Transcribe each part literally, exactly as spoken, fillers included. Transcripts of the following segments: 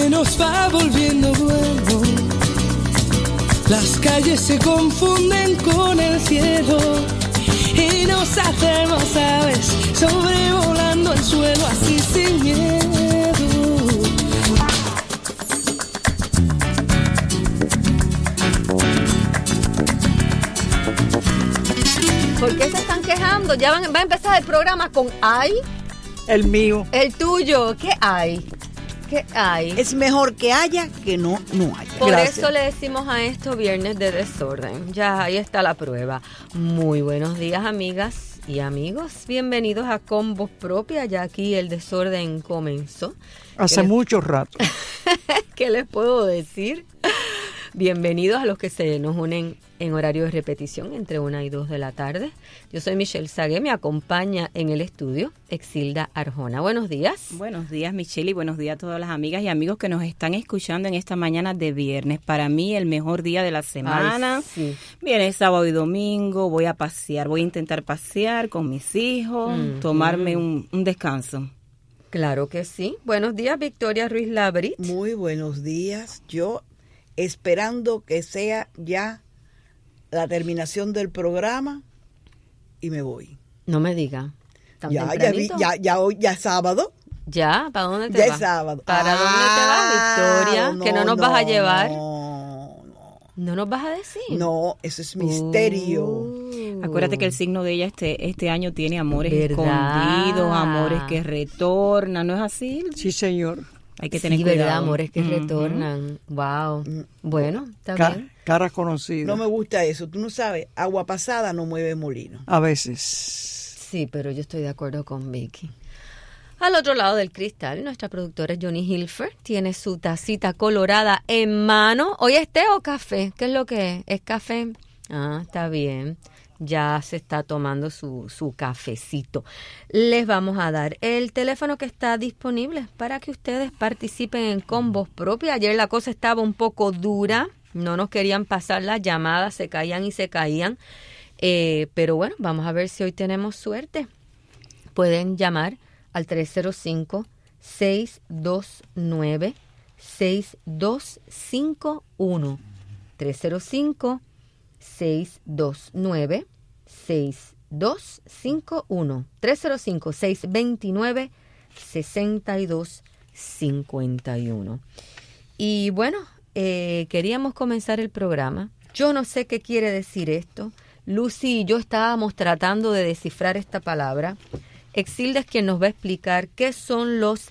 se nos va volviendo bueno. Las calles se confunden con el cielo y nos hacemos aves sobrevolando el suelo así sin miedo. ¿Por qué se están quejando? Ya van, va a empezar el programa con ay. El mío. El tuyo. ¿Qué hay? ¿Qué hay? Es mejor que haya que no, no haya. Por Gracias. eso le decimos a esto Viernes de Desorden. Ya ahí está la prueba. Muy buenos días, amigas y amigos. Bienvenidos a Combos Propia. Ya aquí el desorden comenzó. Hace les... mucho rato. ¿Qué les puedo decir? Bienvenidos a los que se nos unen en horario de repetición entre una y dos de la tarde. Yo soy Michelle Sagué, me acompaña en el estudio Exilda Arjona. Buenos días. Buenos días, Michelle, y buenos días a todas las amigas y amigos que nos están escuchando en esta mañana de viernes. Para mí, el mejor día de la semana. Ay, sí. Viene sábado y domingo, voy a pasear, voy a intentar pasear con mis hijos, mm-hmm. tomarme un, un descanso. Claro que sí. Buenos días, Victoria Ruiz Labrit. Muy buenos días. Yo esperando que sea ya la terminación del programa y me voy. No me diga. Ya, ya, vi, ya, ya hoy, ya es sábado. ¿Ya? ¿Para dónde te ya vas? Ya es sábado. ¿Para ah, dónde te vas, Victoria? No, ¿Que no nos no, vas a llevar? No, no. ¿No nos vas a decir? No, eso es misterio. Uh. Acuérdate que el signo de ella este, este año tiene amores ¿verdad? Escondidos, amores que retornan, ¿no es así? Sí, señor. Hay que tener sí, cuidado. ¿verdad? Amores que uh-huh. retornan. Wow. Bueno, está Ca- bien. Caras conocidas. No me gusta eso. Tú no sabes, agua pasada no mueve molino. A veces. Sí, pero yo estoy de acuerdo con Vicky. Al otro lado del cristal, nuestra productora Johnny Hilfer tiene su tacita colorada en mano. ¿Hoy es té o café? ¿Qué es lo que es? ¿Es café? Ah, está bien. Ya se está tomando su, su cafecito. Les vamos a dar el teléfono que está disponible para que ustedes participen en Combos Propios. Ayer la cosa estaba un poco dura, no nos querían pasar las llamadas, se caían y se caían. Eh, pero bueno, vamos a ver si hoy tenemos suerte. Pueden llamar al tres cero cinco, seis dos nueve, seis dos cinco uno. tres cero cinco, seis dos nueve, seis dos cinco uno. tres cero cinco, seis dos nueve, seis dos cinco uno. Y bueno, eh, queríamos comenzar el programa. Yo no sé qué quiere decir esto. Lucy y yo estábamos tratando de descifrar esta palabra. Exilda es quien nos va a explicar qué son los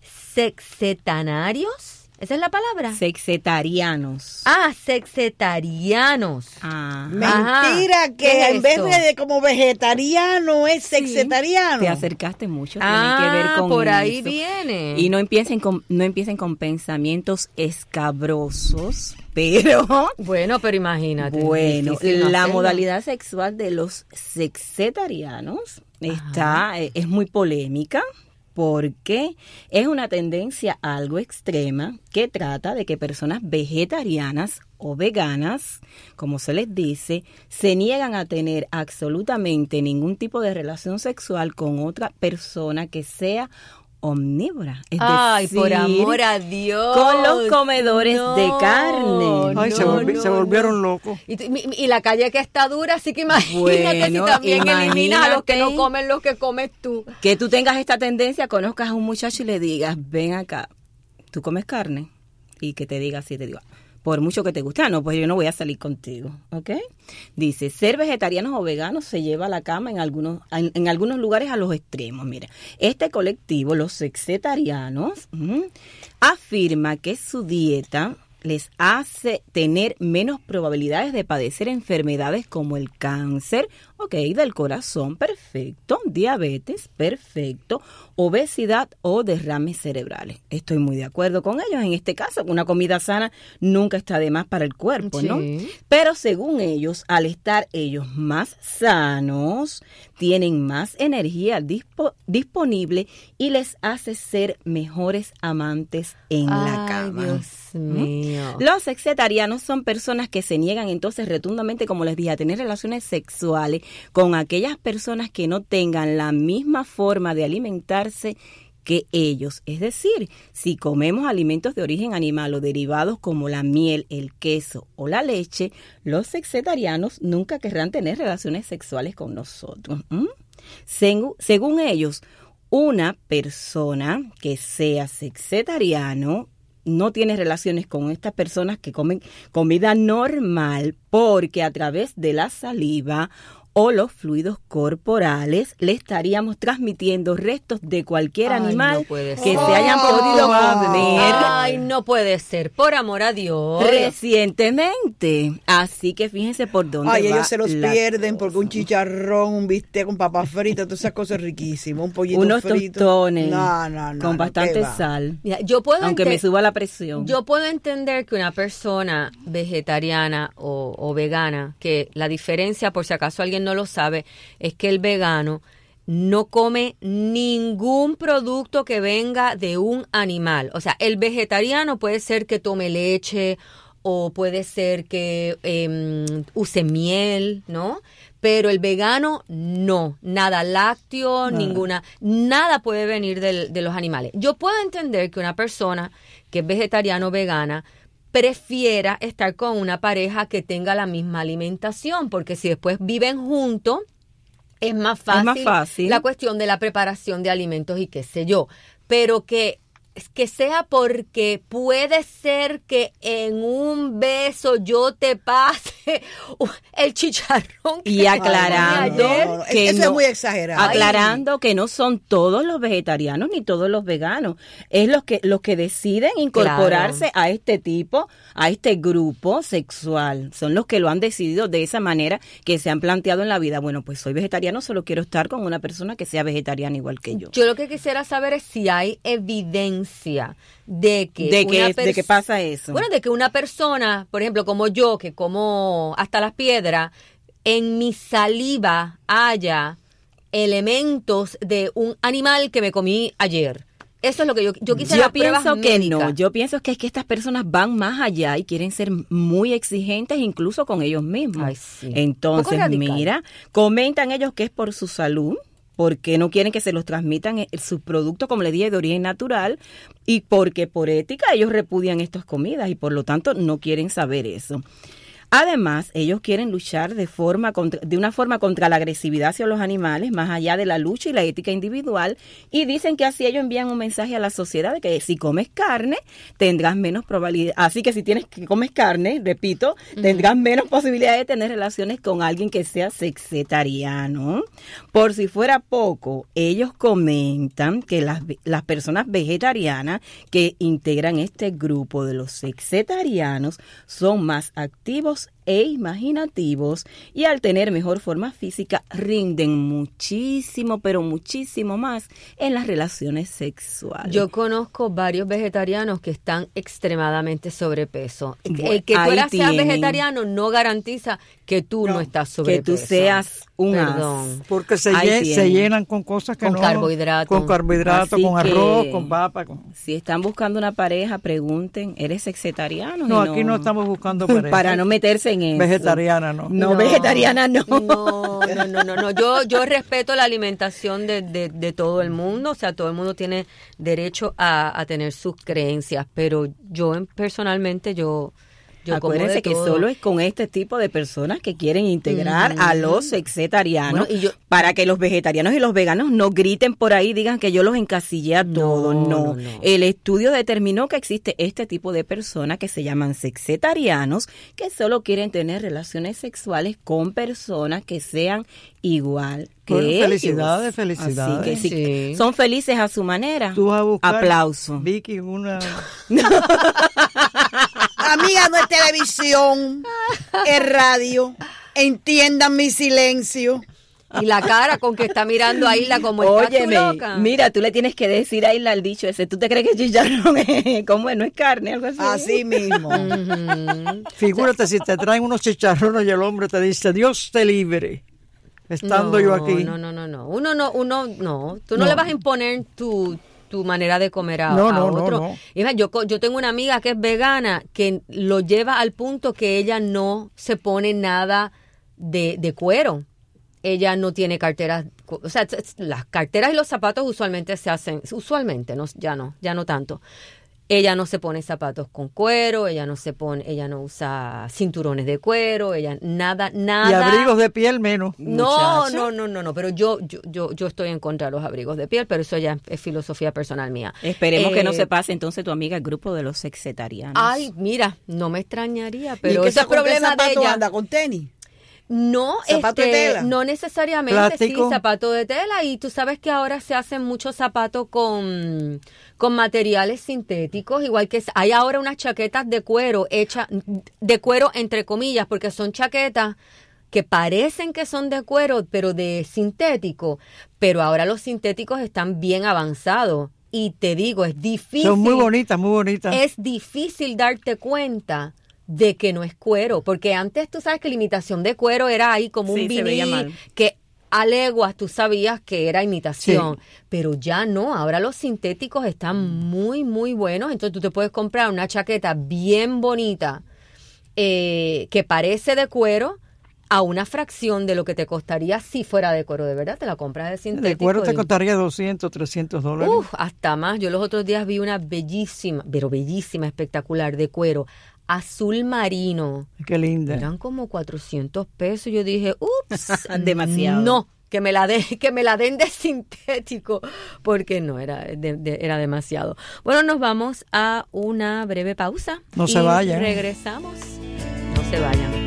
sexagenarios. ¿Esa es la palabra? Sexetarianos. Ah, sexetarianos. Ah. Mentira, Ajá. que en es vez eso? de como vegetariano es sexetariano. Te acercaste mucho, tiene Ah, que ver con por ahí eso. viene. Y no empiecen con, no empiecen con pensamientos escabrosos, pero Bueno, pero imagínate. bueno, difícil no la hacerlo. modalidad sexual de los sexetarianos está eh, es muy polémica. Porque es una tendencia algo extrema que trata de que personas vegetarianas o veganas, como se les dice, se niegan a tener absolutamente ningún tipo de relación sexual con otra persona que sea omnívora. Es Ay, decir, por amor a Dios. con los comedores No, de carne. Ay, no, se, volvi- no, se volvieron no. locos. Y, tu- y- y la calle que está dura, así que imagínate Bueno, si también eliminas a los que no imagínate. comen lo que comes tú. Que tú tengas esta tendencia, conozcas a un muchacho y le digas, ven acá, ¿tú comes carne? Y que te diga así, te diga, por mucho que te guste, ah, no, pues yo no voy a salir contigo, ¿ok? Dice, ser vegetarianos o veganos se lleva a la cama en algunos, en, en algunos lugares a los extremos. Mira, este colectivo, los sexetarianos, uh, afirma que su dieta les hace tener menos probabilidades de padecer enfermedades como el cáncer, ok, del corazón, perfecto, diabetes, perfecto, obesidad o derrames cerebrales. Estoy muy de acuerdo con ellos en este caso. Una comida sana nunca está de más para el cuerpo, ¿no? Sí. Pero según ellos, al estar ellos más sanos, tienen más energía dispo- disponible y les hace ser mejores amantes en la Ay, cama. Dios mío. Los sexetarianos son personas que se niegan entonces rotundamente, como les dije, a tener relaciones sexuales con aquellas personas que no tengan la misma forma de alimentarse que ellos. Es decir, si comemos alimentos de origen animal o derivados como la miel, el queso o la leche, los sexetarianos nunca querrán tener relaciones sexuales con nosotros. ¿Mm? Según, según ellos, una persona que sea sexetariano no tiene relaciones con estas personas que comen comida normal porque a través de la saliva o los fluidos corporales le estaríamos transmitiendo restos de cualquier Ay, animal no puede que ser. se hayan Oh, podido comer Ay, no puede ser, por amor a Dios. recientemente. Así que fíjense por dónde Ay, va ellos se los la pierden cosa. porque un chicharrón, un bistec con papas fritas, todas esas cosas riquísimas, un pollito Unos frito. tostones No, no, no, con no, bastante ¿qué va? sal. Mira, yo puedo Aunque me ente- suba la presión. Yo puedo entender que una persona vegetariana o, o vegana, que la diferencia, por si acaso alguien no lo sabe, es que el vegano no come ningún producto que venga de un animal. O sea, el vegetariano puede ser que tome leche o puede ser que eh, use miel, ¿no? Pero el vegano no, nada lácteo, Nada. ninguna, nada puede venir del- de los animales. Yo puedo entender que una persona que es vegetariano o vegana prefiera estar con una pareja que tenga la misma alimentación, porque si después viven juntos, es más fácil, Es más fácil. la cuestión de la preparación de alimentos y qué sé yo. Pero que, que sea porque puede ser que en un beso yo te pase el chicharrón que Y te aclarando comí ayer. No, no, no, que eso no- es muy exagerado. Aclarando que no son todos los vegetarianos ni todos los veganos. Es los que los que deciden incorporarse a este tipo, a este grupo sexual. Son los que lo han decidido de esa manera, que se han planteado en la vida. Bueno, pues soy vegetariano, solo quiero estar con una persona que sea vegetariana igual que yo. Yo lo que quisiera saber es si hay evidencia de que ¿De qué, una es- de pers- qué pasa eso? Bueno, de que una persona, por ejemplo, como yo, que como hasta las piedras, en mi saliva haya elementos de un animal que me comí ayer. Eso es lo que yo, yo quisiera Yo pienso pruebas que médicas. no, yo pienso que es que estas personas van más allá y quieren ser muy exigentes incluso con ellos mismos. Ay, sí. Poco Entonces, radical. mira, comentan ellos que es por su salud, porque no quieren que se los transmitan eh, sus productos, como les dije, de origen natural, y porque por ética ellos repudian estas comidas y por lo tanto no quieren saber eso. Además, ellos quieren luchar de forma contra, de una forma contra la agresividad hacia los animales, más allá de la lucha y la ética individual, y dicen que así ellos envían un mensaje a la sociedad de que si comes carne, tendrás menos probabilidad. Así que si tienes que comes carne, repito, tendrás menos posibilidad de tener relaciones con alguien que sea sexetariano. Por si fuera poco, ellos comentan que las, ve- las personas vegetarianas que integran este grupo de los sexetarianos son más activos e imaginativos y al tener mejor forma física rinden muchísimo, pero muchísimo más en las relaciones sexuales. Yo conozco varios vegetarianos que están extremadamente sobrepeso. Bueno, El que tú ahí eras seas tienen. vegetariano no garantiza que tú no, No, estás que sobrepeso. tú seas un as. Perdón. Porque se, Ahí llen- tienen. se llenan con cosas que Con no... carbohidratos. Con carbohidratos, Así con que- arroz, con papa. Con... Si están buscando una pareja, pregunten, ¿eres sexetariano? No, Y aquí no estamos buscando pareja. para no meterse en eso. Vegetariana, no. No, vegetariana no. No, no, no, no, no. Yo, yo respeto la alimentación de, de, de todo el mundo, o sea, todo el mundo tiene derecho a, a tener sus creencias, pero yo en- personalmente yo, yo como Acuérdense de que todo. solo es con este tipo de personas que quieren integrar Ujú. a los sexetarianos, Bueno, y yo- para que los vegetarianos y los veganos no griten por ahí, digan que yo los encasillé a No, todos. No, no, no. El estudio determinó que existe este tipo de personas que se llaman sexetarianos, que solo quieren tener relaciones sexuales con personas que sean igual que Bueno, ellos. felicidades, felicidades. Así que si Sí. son felices a su manera. Tú vas a buscar, Aplauso. Vicky, una... Amiga, no es televisión, es radio. Entiendan mi silencio. Y la cara con que está mirando a Isla como estás tú Óyeme, loca. mira, tú le tienes que decir a Isla el dicho ese. ¿Tú te crees que chicharrón es, cómo es? ¿No es carne? Algo así. Así mismo. Ujú. Figúrate si te traen unos chicharrones y el hombre te dice, Dios te libre, estando No, yo aquí. No, no, no, no. Uno no, uno no. Tú no, No. le vas a imponer tu, tu manera de comer a, No, a no, no, otro. no. Y más, yo, co- yo tengo una amiga que es vegana que lo lleva al punto que ella no se pone nada de, de cuero. Ella no tiene carteras, o sea, las carteras y los zapatos usualmente se hacen, usualmente, no, ya no, ya no tanto. Ella no se pone zapatos con cuero, ella no se pone, ella no usa cinturones de cuero, ella nada, nada. Y abrigos de piel menos. No, muchacha. no, no, no, no, pero yo, yo, yo, yo estoy en contra de los abrigos de piel, pero eso ya es filosofía personal mía. Esperemos Eh, que no se pase entonces tu amiga el grupo de los sexetarianos. Ay, mira, no me extrañaría, ¿Y pero qué ese es con qué problema de zapato ella. anda? ¿Con tenis? No, ¿Zapato este, de tela? no necesariamente, ¿Plástico? sí, zapato de tela. Y tú sabes que ahora se hacen muchos zapatos con, con materiales sintéticos, igual que hay ahora unas chaquetas de cuero hechas, de cuero entre comillas, porque son chaquetas que parecen que son de cuero, pero de sintético. Pero ahora los sintéticos están bien avanzados. Y te digo, es difícil. Son muy bonitas, muy bonitas. Es difícil darte cuenta de que no es cuero, porque antes tú sabes que la imitación de cuero era ahí como Sí, un se veía mal. vinil que a leguas tú sabías que era imitación, Sí. pero ya no, ahora los sintéticos están muy, muy buenos, entonces tú te puedes comprar una chaqueta bien bonita eh, que parece de cuero a una fracción de lo que te costaría si fuera de cuero, de verdad, te la compras de sintético. De cuero te y- costaría doscientos, trescientos dólares. Uf, hasta más. Yo los otros días vi una bellísima, pero bellísima, espectacular, de cuero, azul marino. Qué linda. Eran como cuatrocientos pesos. Yo dije, ups, Demasiado. No, que me la de, que me la den de sintético, porque no, era, de- de- era demasiado. Bueno, nos vamos a una breve pausa. No y se vayan. Regresamos. No se vayan.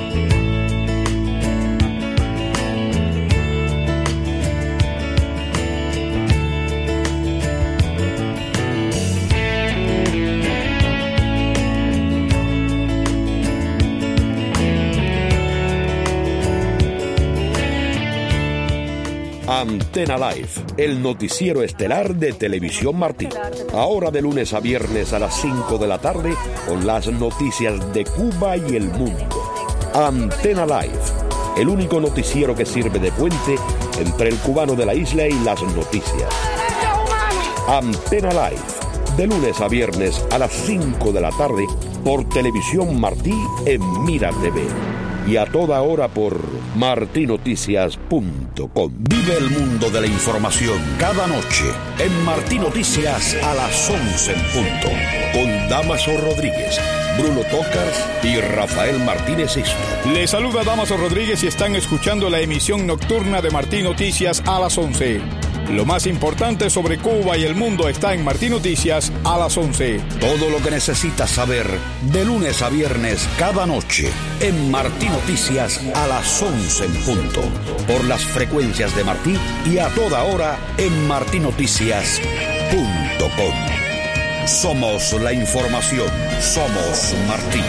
Antena Live, el noticiero estelar de Televisión Martí. Ahora de lunes a viernes a las cinco de la tarde con las noticias de Cuba y el mundo. Antena Live, el único noticiero que sirve de puente entre el cubano de la isla y las noticias. Antena Live, de lunes a viernes a las cinco de la tarde por Televisión Martí en Mira T V. Y a toda hora por martinoticias punto com. Vive el mundo de la información cada noche en Martí Noticias a las once en punto. Con Damaso Rodríguez, Bruno Tocas y Rafael Martínez Isto. Les saluda Damaso Rodríguez y están escuchando la emisión nocturna de Martí Noticias a las once. Lo más importante sobre Cuba y el mundo está en Martí Noticias a las once. Todo lo que necesitas saber de lunes a viernes cada noche en Martí Noticias a las once en punto. Por las frecuencias de Martí y a toda hora en martinoticias punto com. Somos la información. Somos Martí.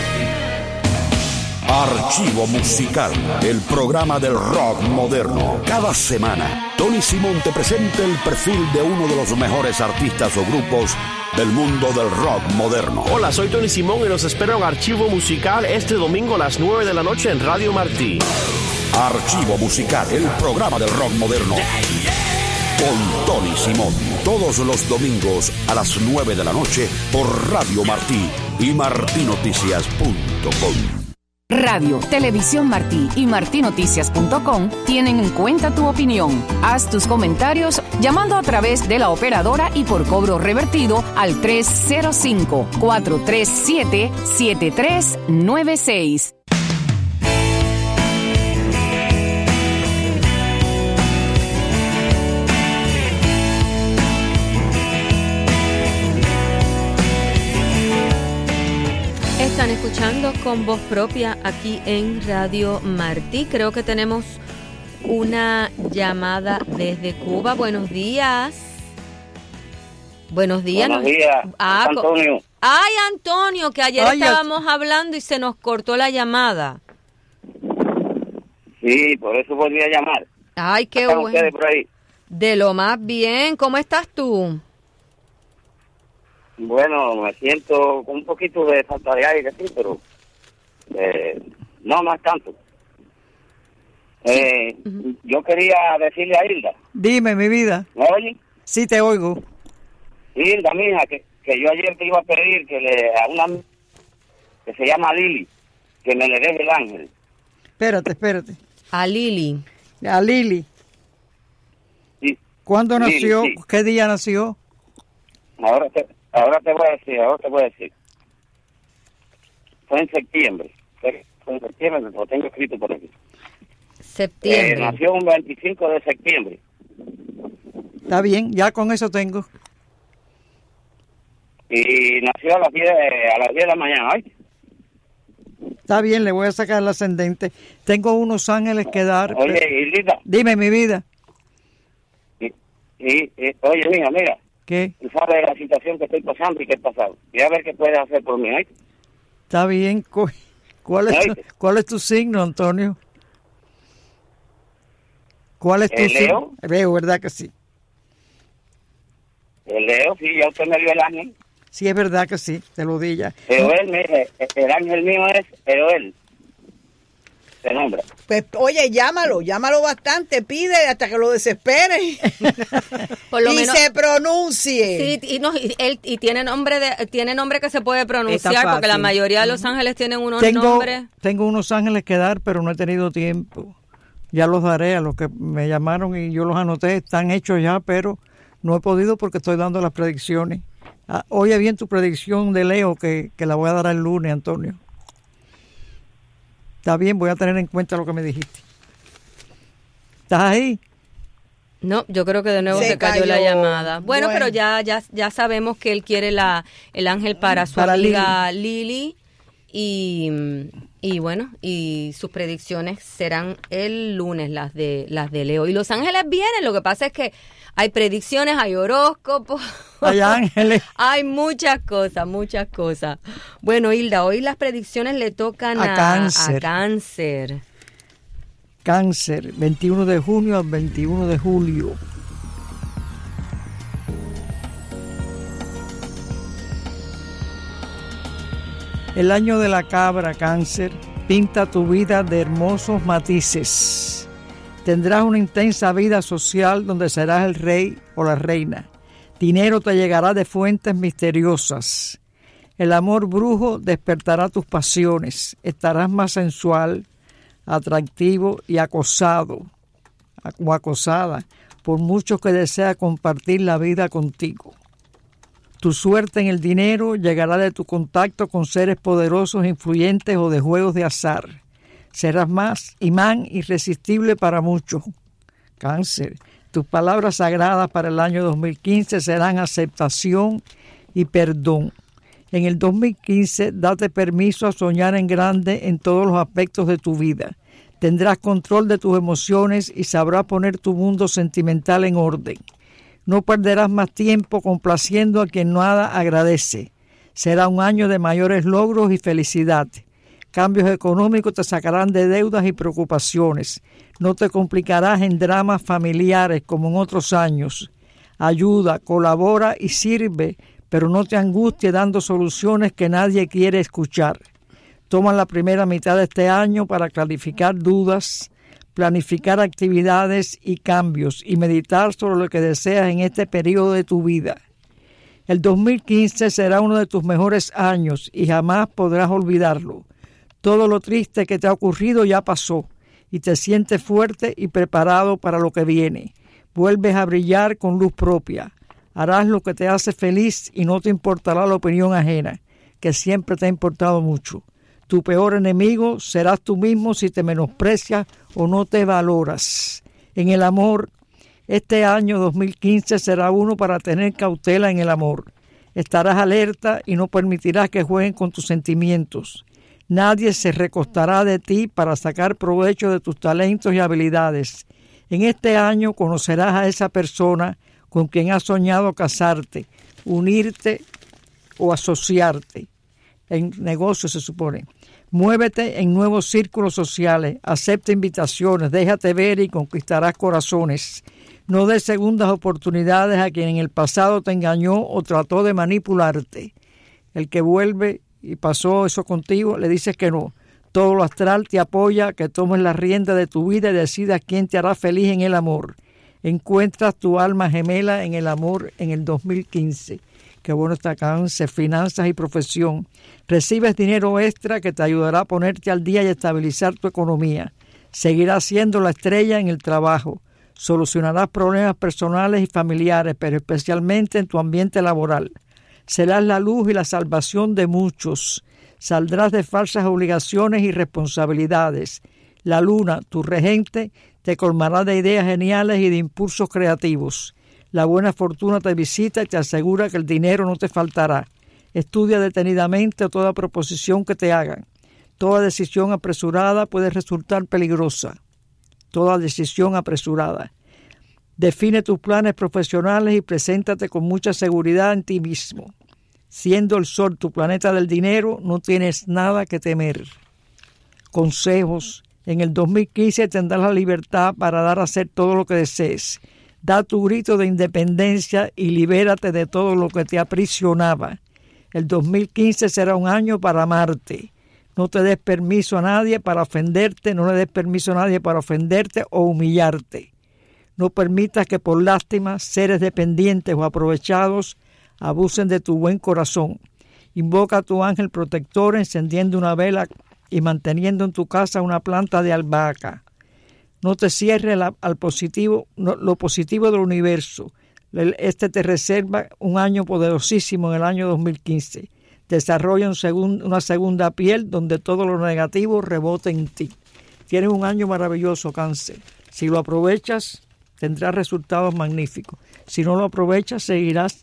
Archivo Musical, el programa del rock moderno. Cada semana, Tony Simón te presenta el perfil de uno de los mejores artistas o grupos del mundo del rock moderno. Hola, soy Tony Simón y los espero en Archivo Musical este domingo a las nueve de la noche en Radio Martí. Archivo Musical, el programa del rock moderno. Con Tony Simón, todos los domingos a las nueve de la noche por Radio Martí y martinoticias punto com. Radio, Televisión Martí y martinoticias punto com tienen en cuenta tu opinión. Haz tus comentarios llamando a través de la operadora y por cobro revertido al tres cero cinco, cuatro tres siete, siete tres nueve seis. Están escuchando con voz propia aquí en Radio Martí. Creo que tenemos una llamada desde Cuba. Buenos días. Buenos días. Buenos Nos- días, Ah, co- Antonio. Ay, Antonio, que ayer Ay, estábamos hablando y se nos cortó la llamada. Sí, por eso volví a llamar. Ay, qué ¿Están bueno. ustedes por ahí? De lo más bien. ¿Cómo estás tú? Bueno, me siento con un poquito de falta de aire, sí, pero eh, no, no es tanto. Eh, Yo quería decirle a Hilda, Dime, mi vida. ¿me oye? Sí te oigo. Hilda, mija, que, que yo ayer te iba a pedir que le a una que se llama Lili, que me le deje el ángel. Espérate, espérate. A Lili. A Lili. ¿Cuándo Sí, nació? sí. ¿Qué día nació? Ahora te, ahora te voy a decir, ahora te voy a decir. Fue en septiembre. Fue fue en septiembre, lo tengo escrito por aquí. Septiembre. Eh, nació un veinticinco de septiembre. Está bien, ya con eso tengo. Y nació a las diez, eh, a las diez de la mañana, ¿ay? Está bien, le voy a sacar el ascendente. Tengo unos ángeles que dar. Oye, pero- Hilda, Dime, mi vida. y, y, y- oye, mija, mira, ¿Qué? tú sabes la situación que estoy pasando y qué he pasado. Y a ver qué puedes hacer por mí, ¿ay? Está bien. cu- ¿Cuál es, tu, Oíste. ¿Cuál es tu signo, Antonio? ¿Cuál es tu ¿El signo? Leo? Leo, ¿verdad que sí? El Leo, sí, ya usted me dio el ángel. Sí, es verdad que sí, te lo di ya. Eoel, mire, el ángel mío es Eoel. Se nombra. Pues, oye, llámalo, llámalo bastante, pide hasta que lo desespere. Por lo y menos- se pronuncie. Sí, y, no, y, él, y tiene nombre de tiene nombre que se puede pronunciar, Está porque la fácil. mayoría de los ángeles tienen unos Tengo, nombres. tengo unos ángeles que dar, pero no he tenido tiempo. Ya los daré a los que me llamaron y yo los anoté. Están hechos ya, pero no he podido porque estoy dando las predicciones. Ah, oye bien tu predicción de Leo, que, que la voy a dar el lunes, Antonio. Está bien, voy a tener en cuenta lo que me dijiste. ¿Estás ahí? No, yo creo que de nuevo se, Se cayó, cayó. la llamada. Bueno, Bueno. pero ya ya ya sabemos que él quiere la el ángel para su Para amiga Lili. Y, y bueno, y sus predicciones serán el lunes, las de las de Leo. Y los ángeles vienen, lo que pasa es que hay predicciones, hay horóscopos. Hay ángeles. Hay muchas cosas, muchas cosas. Bueno, Hilda, hoy las predicciones le tocan A a, Cáncer. a Cáncer. Cáncer, veintiuno de junio al veintiuno de julio. El año de la cabra, Cáncer, pinta tu vida de hermosos matices. Tendrás una intensa vida social donde serás el rey o la reina. Dinero te llegará de fuentes misteriosas. El amor brujo despertará tus pasiones. Estarás más sensual, atractivo y acosado o acosada por muchos que desea compartir la vida contigo. Tu suerte en el dinero llegará de tu contacto con seres poderosos, influyentes o de juegos de azar. Serás más imán irresistible para muchos. Cáncer, tus palabras sagradas para el año dos mil quince serán aceptación y perdón. En el dos mil quince, date permiso a soñar en grande en todos los aspectos de tu vida. Tendrás control de tus emociones y sabrás poner tu mundo sentimental en orden. No perderás más tiempo complaciendo a quien nada agradece. Será un año de mayores logros y felicidad. Cambios económicos te sacarán de deudas y preocupaciones. No te complicarás en dramas familiares como en otros años. Ayuda, colabora y sirve, pero no te angusties dando soluciones que nadie quiere escuchar. Toma la primera mitad de este año para clarificar dudas, planificar actividades y cambios y meditar sobre lo que deseas en este periodo de tu vida. El dos mil quince será uno de tus mejores años y jamás podrás olvidarlo. Todo lo triste que te ha ocurrido ya pasó y te sientes fuerte y preparado para lo que viene. Vuelves a brillar con luz propia. Harás lo que te hace feliz y no te importará la opinión ajena, que siempre te ha importado mucho. Tu peor enemigo serás tú mismo si te menosprecias o no te valoras. En el amor, este año dos mil quince será uno para tener cautela en el amor. Estarás alerta y no permitirás que jueguen con tus sentimientos. Nadie se recostará de ti para sacar provecho de tus talentos y habilidades. En este año conocerás a esa persona con quien has soñado casarte, unirte o asociarte. En negocios se supone. Muévete en nuevos círculos sociales, acepta invitaciones, déjate ver y conquistarás corazones. No des segundas oportunidades a quien en el pasado te engañó o trató de manipularte. El que vuelve y pasó eso contigo, le dices que no. Todo lo astral te apoya, que tomes la rienda de tu vida y decidas quién te hará feliz en el amor. Encuentras tu alma gemela en el amor en el dos mil quince. Qué bueno está Cáncer, finanzas y profesión. Recibes dinero extra que te ayudará a ponerte al día y estabilizar tu economía. Seguirás siendo la estrella en el trabajo. Solucionarás problemas personales y familiares, pero especialmente en tu ambiente laboral. Serás la luz y la salvación de muchos. Saldrás de falsas obligaciones y responsabilidades. La luna, tu regente, te colmará de ideas geniales y de impulsos creativos. La buena fortuna te visita y te asegura que el dinero no te faltará. Estudia detenidamente toda proposición que te hagan. Toda decisión apresurada puede resultar peligrosa. Toda decisión apresurada. Define tus planes profesionales y preséntate con mucha seguridad en ti mismo. Siendo el sol tu planeta del dinero, no tienes nada que temer. Consejos. En el dos mil quince tendrás la libertad para dar a hacer todo lo que desees. Da tu grito de independencia y libérate de todo lo que te aprisionaba. El dos mil quince será un año para amarte. No te des permiso a nadie para ofenderte, no le des permiso a nadie para ofenderte o humillarte. No permitas que por lástima seres dependientes o aprovechados abusen de tu buen corazón. Invoca a tu ángel protector encendiendo una vela y manteniendo en tu casa una planta de albahaca. No te cierres la, al positivo, no, lo positivo del universo. Este te reserva un año poderosísimo en el año dos mil quince. Desarrolla un segun, una segunda piel donde todo lo negativo rebote en ti. Tienes un año maravilloso, Cáncer. Si lo aprovechas, tendrás resultados magníficos. Si no lo aprovechas, seguirás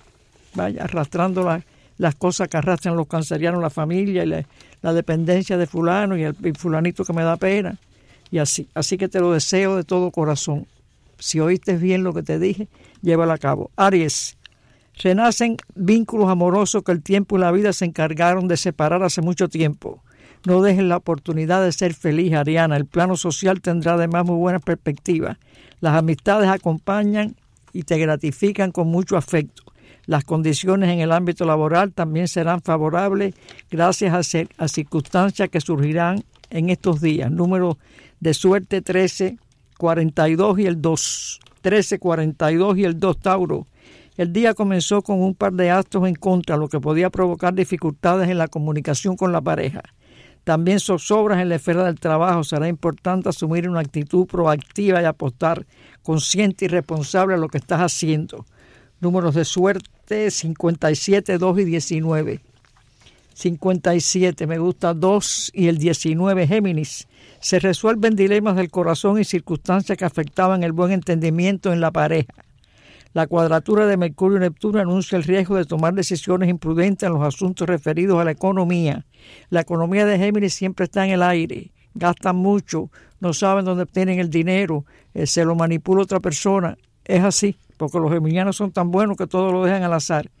vaya, arrastrando la, las cosas que arrastran los cancerianos, la familia y la, la dependencia de fulano y el y fulanito que me da pena. Y así. Así que te lo deseo de todo corazón. Si oíste bien lo que te dije, llévalo a cabo. Aries. Renacen vínculos amorosos que el tiempo y la vida se encargaron de separar hace mucho tiempo. No dejes la oportunidad de ser feliz, Ariana. El plano social tendrá además muy buenas perspectivas. Las amistades acompañan y te gratifican con mucho afecto. Las condiciones en el ámbito laboral también serán favorables gracias a, ser, a circunstancias que surgirán en estos días. Número de suerte trece, cuarenta y dos y el dos. trece, cuarenta y dos y el dos, Tauro. El día comenzó con un par de astros en contra, lo que podía provocar dificultades en la comunicación con la pareja. También zozobras en la esfera del trabajo. Será importante asumir una actitud proactiva y apostar consciente y responsable a lo que estás haciendo. Números de suerte cincuenta y siete, dos y diecinueve. cincuenta y siete, me gusta dos y el diecinueve, Géminis. Se resuelven dilemas del corazón y circunstancias que afectaban el buen entendimiento en la pareja. La cuadratura de Mercurio y Neptuno anuncia el riesgo de tomar decisiones imprudentes en los asuntos referidos a la economía. La economía de Géminis siempre está en el aire. Gastan mucho, no saben dónde obtienen el dinero, eh, se lo manipula otra persona. Es así, porque los geminianos son tan buenos que todo lo dejan al azar.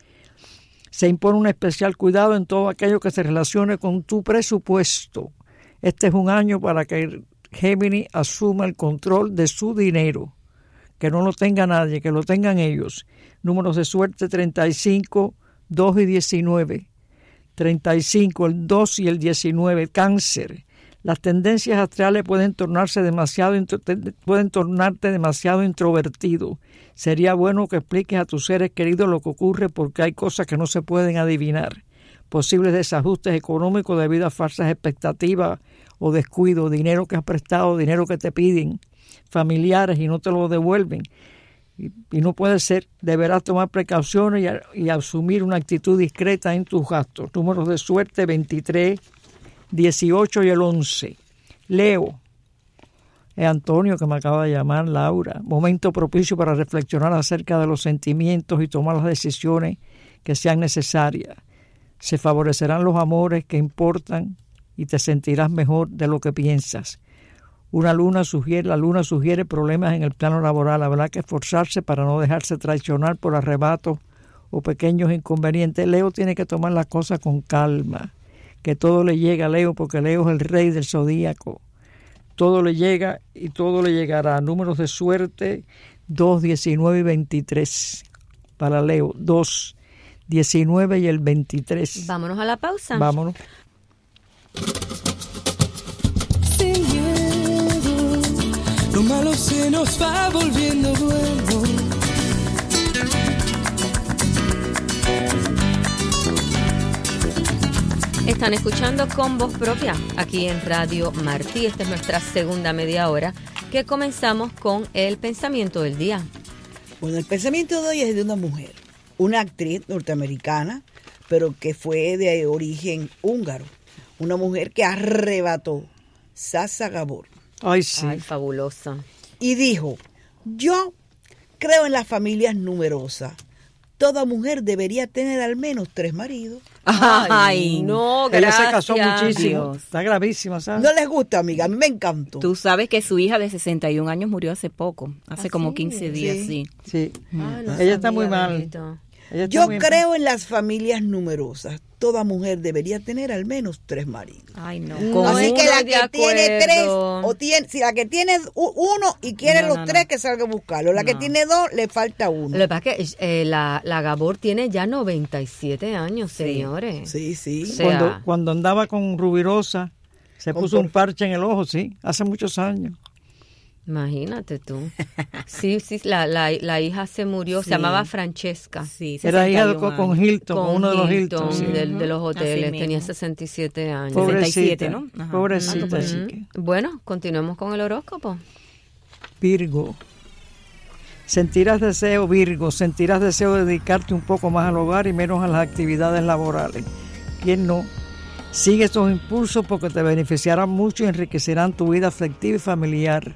Se impone un especial cuidado en todo aquello que se relacione con tu presupuesto. Este es un año para que Géminis asuma el control de su dinero. Que no lo tenga nadie, que lo tengan ellos. Números de suerte treinta y cinco, dos y diecinueve. treinta y cinco, el dos y el diecinueve. Cáncer. Las tendencias astrales pueden tornarse demasiado, pueden tornarte demasiado introvertido. Sería bueno que expliques a tus seres queridos lo que ocurre porque hay cosas que no se pueden adivinar. Posibles desajustes económicos debido a falsas expectativas o descuido, dinero que has prestado, dinero que te piden familiares y no te lo devuelven. Y, y no puede ser, deberás tomar precauciones y, y asumir una actitud discreta en tus gastos. Números de suerte veintitrés, dieciocho y el once. Leo. Es Antonio que me acaba de llamar, Laura. Momento propicio para reflexionar acerca de los sentimientos y tomar las decisiones que sean necesarias. Se favorecerán los amores que importan y te sentirás mejor de lo que piensas. Una luna sugiere, la luna sugiere problemas en el plano laboral. Habrá que esforzarse para no dejarse traicionar por arrebatos o pequeños inconvenientes. Leo tiene que tomar las cosas con calma. Que todo le llega a Leo, porque Leo es el rey del zodíaco. Todo le llega y todo le llegará. Números de suerte dos, diecinueve y veintitrés. Para Leo, dos, diecinueve y el veintitrés. Vámonos a la pausa. Vámonos. Lo malo se nos va volviendo bueno. Están escuchando Con Voz Propia aquí en Radio Martí. Esta es nuestra segunda media hora que comenzamos con el pensamiento del día. Bueno, el pensamiento de hoy es de una mujer, una actriz norteamericana, pero que fue de origen húngaro. Una mujer que arrebató, Sacha Gabor. Ay, sí. Ay, fabulosa. Y dijo, yo creo en las familias numerosas. Toda mujer debería tener al menos tres maridos. Ay, Ay no, gracias. Ella se casó muchísimo. Dios. Está gravísima, ¿sabes? No les gusta, amiga. A mí me encantó. Tú sabes que su hija de sesenta y un años murió hace poco, hace ¿Ah, como sí? quince días, sí. Sí. Ay, no Ella sabía, está muy mal. bendito. Ella está Yo muy creo en las familias numerosas. Toda mujer debería tener al menos tres maridos. Ay, no. No, Así que la de que tiene acuerdo. tres, o tiene, si la que tiene u- uno y quiere No, los no, tres, no. que salga a buscarlo. La que No. tiene dos, le falta uno. Lo que pasa es que eh, la, la Gabor tiene ya noventa y siete años, señores. Sí, sí. O sea, Cuando, cuando andaba con Rubirosa, se Con puso por- un parche en el ojo, sí, hace muchos años. imagínate tú. Sí, sí, la, la, la hija se murió, Sí. se llamaba Francesca. Sí, Era hija de, sesenta y un con años. Hilton, con uno de los Hilton. sí. del- de, los Ujú, hoteles, así tenía mismo. sesenta y siete años. Pobrecita, sesenta y siete, ¿no? Ajá. pobrecita, Ujú. así que. Bueno, continuemos con el horóscopo. Virgo. Sentirás deseo, Virgo, sentirás deseo de dedicarte un poco más al hogar y menos a las actividades laborales. ¿Quién no? Sigue estos impulsos porque te beneficiarán mucho y enriquecerán tu vida afectiva y familiar.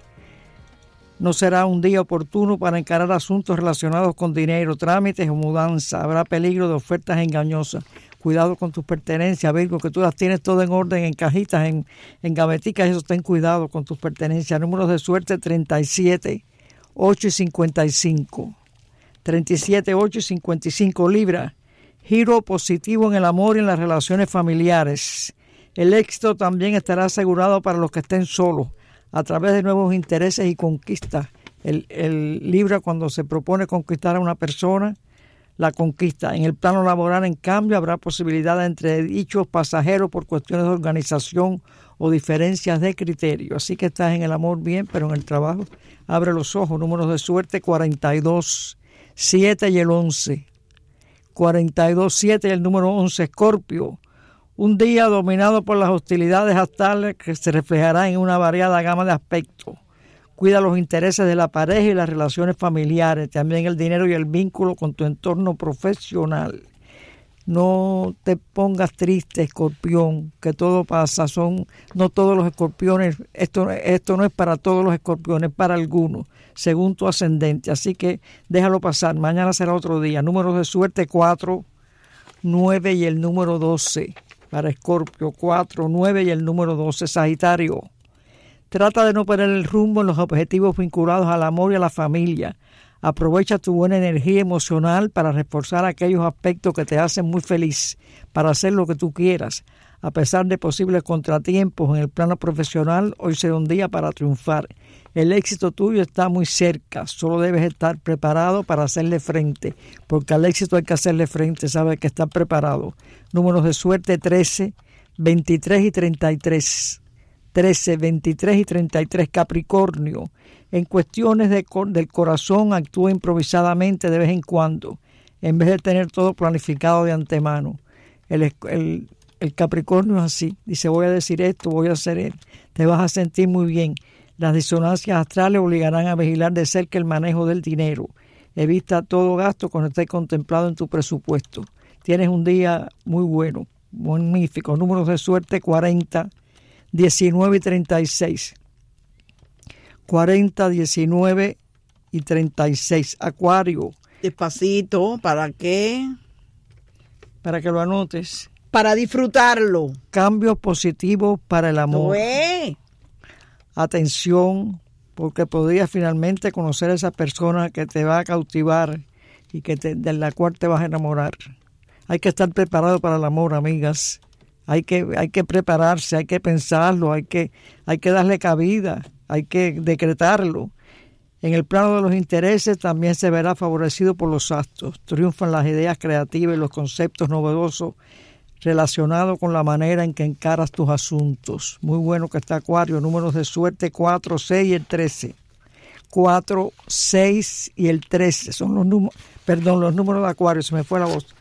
No será un día oportuno para encarar asuntos relacionados con dinero, trámites o mudanza. Habrá peligro de ofertas engañosas. Cuidado con tus pertenencias, Virgo, que tú las tienes todas en orden, en cajitas, en, en gaveticas. Eso, ten cuidado con tus pertenencias. Números de suerte treinta y siete, ocho y cincuenta y cinco. treinta y siete, ocho y cincuenta y cinco. Libra. Giro positivo en el amor y en las relaciones familiares. El éxito también estará asegurado para los que estén solos, a través de nuevos intereses y conquistas. El, el Libra, cuando se propone conquistar a una persona, la conquista. En el plano laboral, en cambio, habrá posibilidad entre dichos pasajeros por cuestiones de organización o diferencias de criterio. Así que estás en el amor bien, pero en el trabajo abre los ojos. Números de suerte cuarenta y dos, siete y el once. cuarenta y dos, siete y el número once, Escorpio. Un día dominado por las hostilidades astrales que se reflejará en una variada gama de aspectos. Cuida los intereses de la pareja y las relaciones familiares, también el dinero y el vínculo con tu entorno profesional. No te pongas triste, escorpión, que todo pasa. Son no todos los escorpiones, esto, esto no es para todos los escorpiones, es para algunos, según tu ascendente. Así que déjalo pasar, mañana será otro día. Números de suerte cuatro, nueve y el número doce. Para Escorpio, cuatro, nueve y el número doce. Sagitario. Trata de no perder el rumbo en los objetivos vinculados al amor y a la familia. Aprovecha tu buena energía emocional para reforzar aquellos aspectos que te hacen muy feliz, para hacer lo que tú quieras. A pesar de posibles contratiempos en el plano profesional, hoy será un día para triunfar. El éxito tuyo está muy cerca, solo debes estar preparado para hacerle frente, porque al éxito hay que hacerle frente, sabes que está preparado. Números de suerte trece, veintitrés y treinta y tres. trece, veintitrés y treinta y tres. Capricornio. En cuestiones de, del corazón actúa improvisadamente de vez en cuando, en vez de tener todo planificado de antemano. El, el, el Capricornio es así, dice voy a decir esto, voy a hacer esto, te vas a sentir muy bien. Las disonancias astrales obligarán a vigilar de cerca el manejo del dinero. Evita todo gasto cuando esté contemplado en tu presupuesto. Tienes un día muy bueno, magnífico. Números de suerte cuarenta, diecinueve y treinta y seis. cuarenta, diecinueve y treinta y seis. Acuario. Despacito, ¿para qué? Para que lo anotes. Para disfrutarlo. Cambios positivos para el amor. ¡Ué! Atención, porque podrías finalmente conocer a esa persona que te va a cautivar y que te, de la cual te vas a enamorar. Hay que estar preparado para el amor, amigas. Hay que, hay que prepararse, hay que pensarlo, hay que, hay que darle cabida, hay que decretarlo. En el plano de los intereses también se verá favorecido por los astros. Triunfan las ideas creativas y los conceptos novedosos relacionados con la manera en que encaras tus asuntos. Muy bueno que está Acuario. Números de suerte cuatro, seis y el trece. cuatro, seis y el trece. Son los números, perdón, los números de Acuario, se me fue la voz.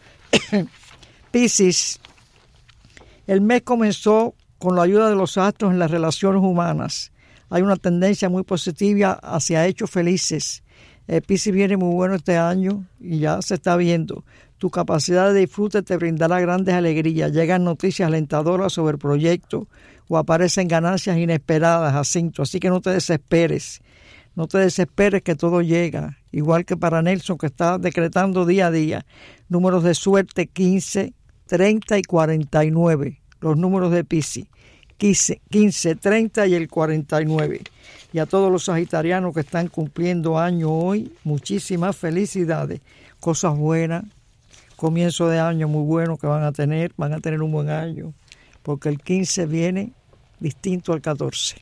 Piscis. El mes comenzó con la ayuda de los astros en las relaciones humanas. Hay una tendencia muy positiva hacia hechos felices. Eh, Piscis viene muy bueno este año y ya se está viendo. Tu capacidad de disfrute te brindará grandes alegrías. Llegan noticias alentadoras sobre el proyecto o aparecen ganancias inesperadas, Jacinto. Así que no te desesperes. No te desesperes que todo llega. Igual que para Nelson, que está decretando día a día. Números de suerte quince, treinta y cuarenta y nueve. Los números de Piscis. quince, treinta y el cuarenta y nueve. Y a todos los sagitarianos que están cumpliendo año hoy, muchísimas felicidades. Cosas buenas. Comienzo de año muy bueno que van a tener. Van a tener un buen año. Porque el quince viene distinto al catorce.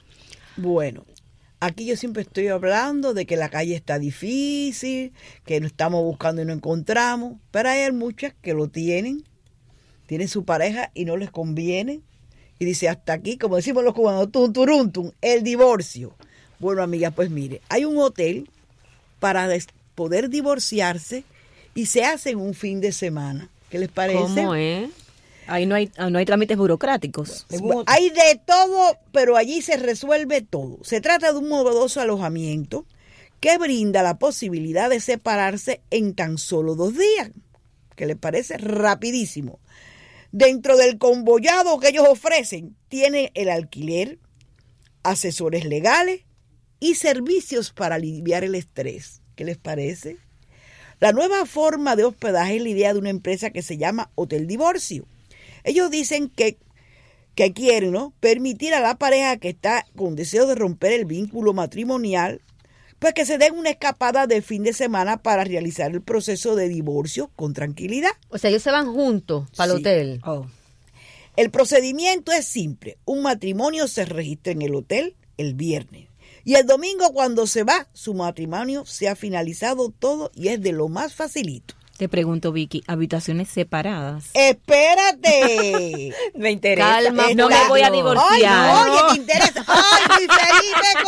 Bueno. Aquí yo siempre estoy hablando de que la calle está difícil, que no estamos buscando y no encontramos, pero hay muchas que lo tienen, tienen su pareja y no les conviene, y dice hasta aquí, como decimos los cubanos, tum, turum, tum, el divorcio. Bueno, amiga, pues mire, hay un hotel para des- poder divorciarse y se hace en un fin de semana. ¿Qué les parece? ¿Cómo es? Ahí no hay, no hay trámites burocráticos. Hay de todo, pero allí se resuelve todo. Se trata de un novedoso alojamiento que brinda la posibilidad de separarse en tan solo dos días. ¿Qué les parece? Rapidísimo. Dentro del convoyado que ellos ofrecen, tiene el alquiler, asesores legales y servicios para aliviar el estrés. ¿Qué les parece? La nueva forma de hospedaje es la idea de una empresa que se llama Hotel Divorcio. Ellos dicen que, que quieren, ¿no?, permitir a la pareja que está con deseo de romper el vínculo matrimonial, pues que se den una escapada de fin de semana para realizar el proceso de divorcio con tranquilidad. O sea, ellos se van juntos para el Sí. hotel. Oh. El procedimiento es simple. Un matrimonio se registra en el hotel el viernes. Y el domingo cuando se va, su matrimonio se ha finalizado todo y es de lo más facilito. Te pregunto, Vicky, ¿habitaciones separadas? ¡Espérate! Me interesa. Calma, no me voy a divorciar. Ay, no, oye, ¿te interesa? ¡Ay, Luis Felipe,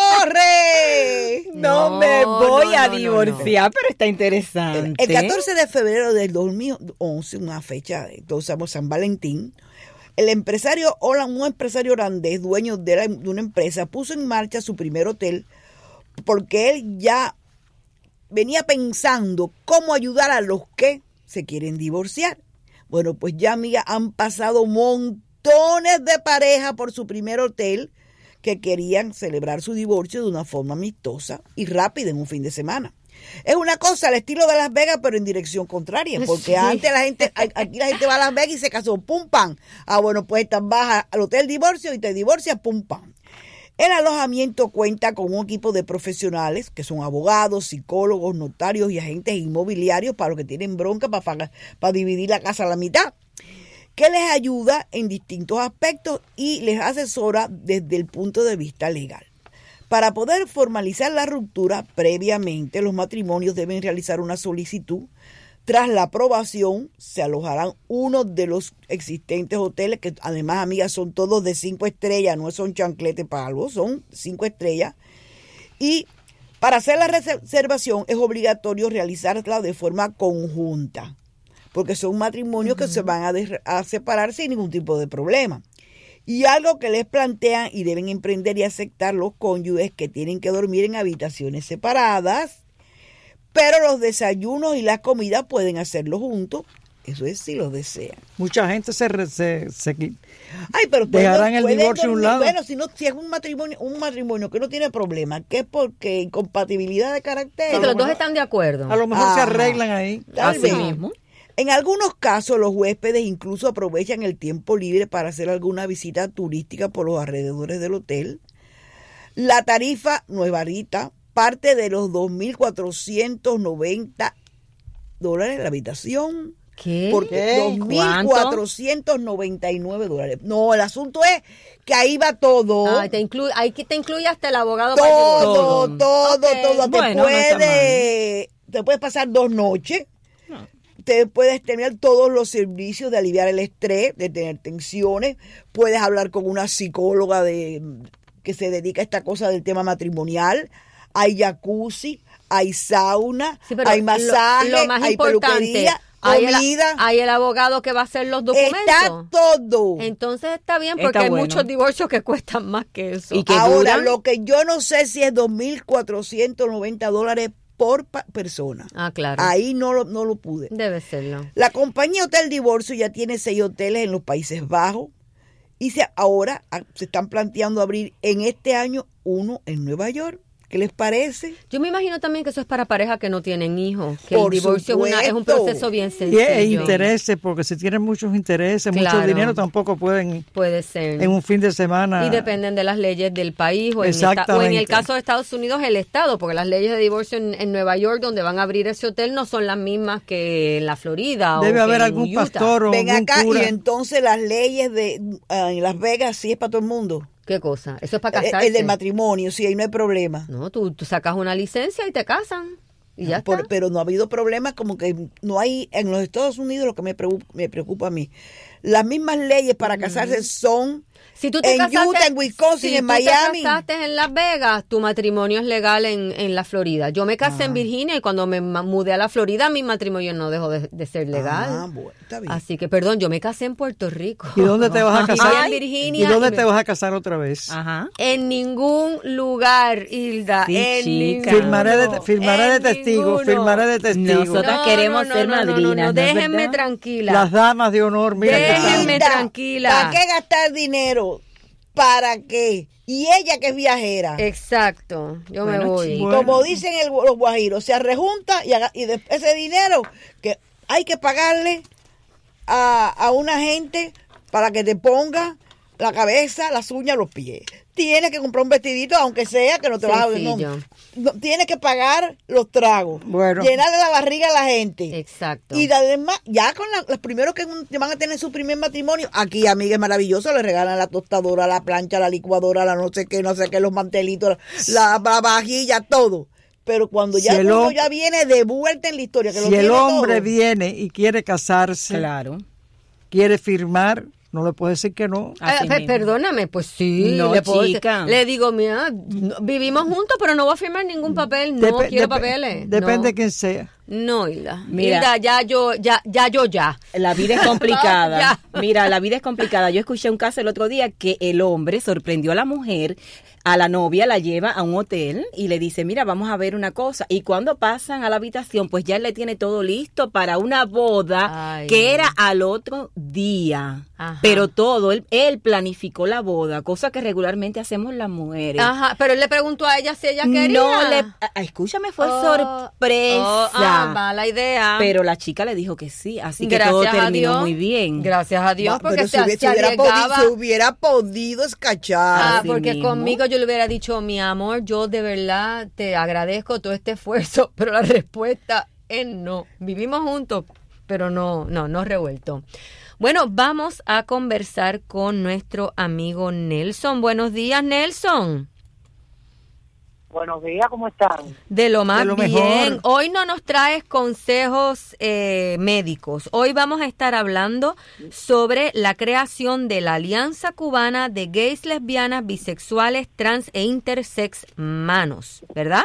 corre! No, No, me voy no, a no, no, divorciar, pero está interesante. El catorce de febrero del dos mil once, una fecha, todos sabemos San Valentín, el empresario, un empresario holandés, dueño de, la, de una empresa, puso en marcha su primer hotel porque él ya venía pensando cómo ayudar a los que se quieren divorciar. Bueno, pues ya, amiga, han pasado montones de parejas por su primer hotel que querían celebrar su divorcio de una forma amistosa y rápida en un fin de semana. Es una cosa al estilo de Las Vegas, pero en dirección contraria, porque Sí. antes la gente, aquí la gente va a Las Vegas y se casó, pum, pam. Ah, bueno, pues estás baja al hotel divorcio y te divorcias, pum, pam. El alojamiento cuenta con un equipo de profesionales que son abogados, psicólogos, notarios y agentes inmobiliarios para los que tienen bronca para, pagar, para dividir la casa a la mitad, que les ayuda en distintos aspectos y les asesora desde el punto de vista legal. Para poder formalizar la ruptura, previamente los matrimonios deben realizar una solicitud. Tras la aprobación, se alojarán uno de los existentes hoteles, que además, amigas, son todos de cinco estrellas, no son chanclete palos, son cinco estrellas. Y para hacer la reservación es obligatorio realizarla de forma conjunta, porque son matrimonios uh-huh. que se van a, de- a separar sin ningún tipo de problema. Y algo que les plantean y deben emprender y aceptar los cónyuges que tienen que dormir en habitaciones separadas, pero los desayunos y las comidas pueden hacerlo juntos. Eso es si lo desean. Mucha gente se, re- se, se Ay, pero dejarán pueden- el pueden divorcio a un dormir. lado. Bueno, si no, si es un matrimonio, un matrimonio que no tiene problema, que es porque incompatibilidad de carácter. Sí, que los dos están de acuerdo. A lo mejor Ajá. se arreglan ahí. Tal Así vez. mismo. En algunos casos, los huéspedes incluso aprovechan el tiempo libre para hacer alguna visita turística por los alrededores del hotel. La tarifa no es barata, parte de los dos mil cuatrocientos noventa dólares la habitación. ¿Qué? Por ¿Qué? dos mil cuatrocientos noventa y nueve dólares. No, el asunto es que ahí va todo. Ah, te incluye, ahí que te incluye hasta el abogado. para el todo, divorcio. todo, Ok. todo. Te Bueno, no está puede, te puedes pasar dos noches. Te puedes tener todos los servicios de aliviar el estrés, de tener tensiones. Puedes hablar con una psicóloga de que se dedica a esta cosa del tema matrimonial. Hay jacuzzi, hay sauna, Sí, pero hay lo- masaje, lo más hay importante, peluquería. Hay comida. el, hay el abogado que va a hacer los documentos. Está todo. Entonces está bien, porque Está hay bueno. muchos divorcios que cuestan más que eso. Y que Ahora, duran. lo que yo no sé si es dos mil cuatrocientos noventa dólares por pa- persona. Ah, claro. Ahí no lo, no lo pude. Debe serlo. La compañía Hotel Divorcio ya tiene seis hoteles en los Países Bajos y se, ahora a- se están planteando abrir en este año uno en Nueva York. ¿Qué les parece? Yo me imagino también que eso es para parejas que no tienen hijos, que Por el divorcio es, una- es un supuesto. proceso bien Y sencillo. e intereses, porque si tienen muchos intereses, Claro. mucho dinero, tampoco pueden Puede ser. en un fin de semana. Y dependen de las leyes del país o en, esta- o en Exactamente. el caso de Estados Unidos el estado, porque las leyes de divorcio en, en Nueva York donde van a abrir ese hotel no son las mismas que en la Florida. Debe o haber que en algún Utah. pastor o Ven algún acá cura. y entonces las leyes de ah, en Las Vegas sí es para todo el mundo. ¿Qué cosa? Eso es para El, casarse. el del matrimonio, sí, ahí no hay problema. No, tú, tú sacas una licencia y te casan. Y ya Por- está. pero no ha habido problemas, como que no hay en los Estados Unidos. Lo que me preocupa, me preocupa a mí, las mismas leyes para casarse son Si tú te en casaste, Utah, en Wisconsin, si en tú Miami. te casaste en Las Vegas, tu matrimonio es legal en, en la Florida. Yo me casé en Virginia y cuando me ma- mudé a la Florida, mi matrimonio no dejó de, de ser legal. Ah, bueno, está bien. Así que, perdón, yo me casé en Puerto Rico. ¿Y dónde te vas a Viví casar? en Virginia ¿Y dónde y me- te vas a casar otra vez? Ajá. En ningún lugar, Hilda. Sí, en chica. ninguno, Firmaré de, firmaré de en testigo, ninguno. firmaré de testigo. Nosotras queremos ser no, no, madrinas, no, ¿no es déjenme verdad? tranquila. Las damas de honor, mira que Déjenme están. tranquila. ¿Para qué gastar dinero? ¿Para qué? Y ella que es viajera. Exacto, yo me Bueno, voy. chico. Bueno. Como dicen el- los guajiros, se rejunta y, haga- y de- ese dinero que hay que pagarle a, a una gente para que te ponga la cabeza, las uñas, los pies. Tienes que comprar un vestidito, aunque sea que no te vas a... No, Sencillo. no, tienes que pagar los tragos. Bueno. Llenarle la barriga a la gente. Exacto. Y además, ya con la- los primeros que un- que van a tener su primer matrimonio, aquí, amiga, es maravilloso, le regalan la tostadora, la plancha, la licuadora, la no sé qué, no sé qué, los mantelitos, la, la vajilla, todo. Pero cuando ya Si el uno hom- ya viene de vuelta en la historia, que lo Si el tiene hombre todo, viene y quiere casarse, Claro. quiere firmar, no le puede decir que no. Eh, Así pe- mismo. perdóname, pues sí. No, le, puedo decir- chica. le digo, mira, no- vivimos juntos, pero no voy a firmar ningún papel. No Depe- quiero depe- papeles. Depende no. de quién sea. No, Hilda. Mira. Hilda, ya yo, ya, ya yo ya. La vida es complicada. Ya. Mira, la vida es complicada. Yo escuché un caso el otro día que el hombre sorprendió a la mujer, a la novia la lleva a un hotel y le dice, mira, vamos a ver una cosa. Y cuando pasan a la habitación, pues ya él le tiene todo listo para una boda Ay. que era al otro día. Ajá. Pero todo, él, él planificó la boda, cosa que regularmente hacemos las mujeres. Ajá, pero él le preguntó a ella si ella quería. No le, a- escúchame, fue Oh, sorpresa. oh, ah, mala idea. Pero la chica le dijo que sí, así que Gracias todo a terminó Dios. muy bien. Gracias a Dios, va, porque pero se, si hubiera, se se hubiera arriesgaba. podido, se hubiera podido escachar. Ah, Así porque mismo. conmigo yo le hubiera dicho, mi amor, yo de verdad te agradezco todo este esfuerzo, pero la respuesta es no. Vivimos juntos, pero no, no, no revuelto. Bueno, vamos a conversar con nuestro amigo Nelson. Buenos días, Nelson. Buenos días, ¿cómo están? De lo más De lo bien. mejor. Hoy no nos traes consejos eh, médicos. Hoy vamos a estar hablando sobre la creación de la Alianza Cubana de Gays, Lesbianas, Bisexuales, Trans e Intersex Manos, ¿verdad?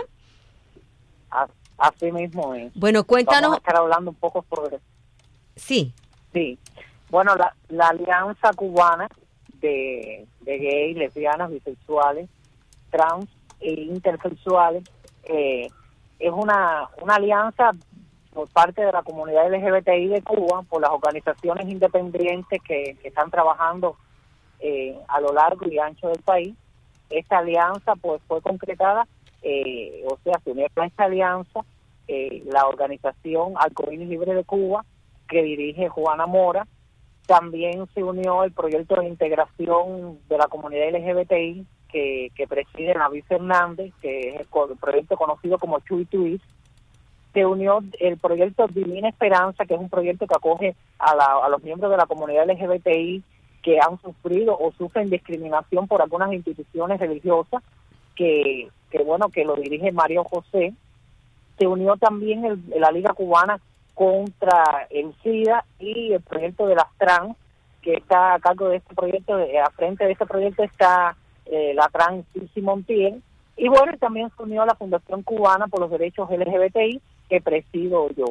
A- Así mismo es. Bueno, Vamos cuéntanos. a estar hablando un poco sobre... Sí, Sí. Bueno, la, la Alianza Cubana de, de gays, lesbianas, bisexuales, trans e intersexuales eh, es una, una alianza por parte de la comunidad L G B T I de Cuba, por las organizaciones independientes que, que están trabajando eh, a lo largo y ancho del país. Esta alianza pues fue concretada, eh, o sea, se unieron a esta alianza eh, la organización Arcoíris Libre de Cuba, que dirige Juana Mora. También se unió el proyecto de integración de la comunidad L G B T I que, que preside Naví Fernández, que es el, co- el proyecto conocido como Chuy Twist. Se unió el proyecto Divina Esperanza, que es un proyecto que acoge a, la, a los miembros de la comunidad L G B T I que han sufrido o sufren discriminación por algunas instituciones religiosas, que, que bueno, que lo dirige Mario José. Se unió también el, la Liga Cubana contra el SIDA y el proyecto de las trans, que está a cargo de este proyecto, de, a frente de este proyecto está eh, la trans Cici Montiel. Y bueno, también se unió la Fundación Cubana por los Derechos L G B T I, que presido yo.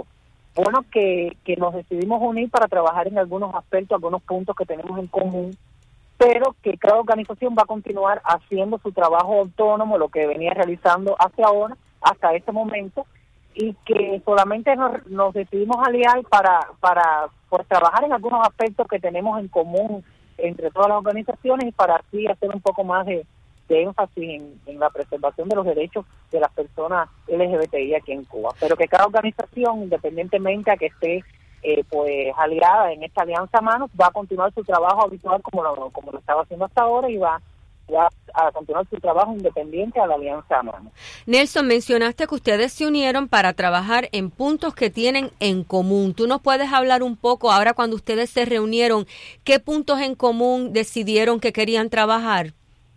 bueno, que, que nos decidimos unir para trabajar en algunos aspectos, algunos puntos que tenemos en común, pero que cada organización va a continuar haciendo su trabajo autónomo, lo que venía realizando hasta ahora, hasta este momento, y que solamente nos, nos decidimos aliar para, para pues, trabajar en algunos aspectos que tenemos en común entre todas las organizaciones y para así hacer un poco más de, de énfasis en, en la preservación de los derechos de las personas L G B T I aquí en Cuba. Pero que cada organización, independientemente a que esté eh, pues aliada en esta alianza Manos, va a continuar su trabajo habitual como lo, como lo estaba haciendo hasta ahora y va, va a continuar su trabajo independiente a la alianza Manos. Nelson, mencionaste que ustedes se unieron para trabajar en puntos que tienen en común. ¿Tú nos puedes hablar un poco ahora cuando ustedes se reunieron, qué puntos en común decidieron que querían trabajar?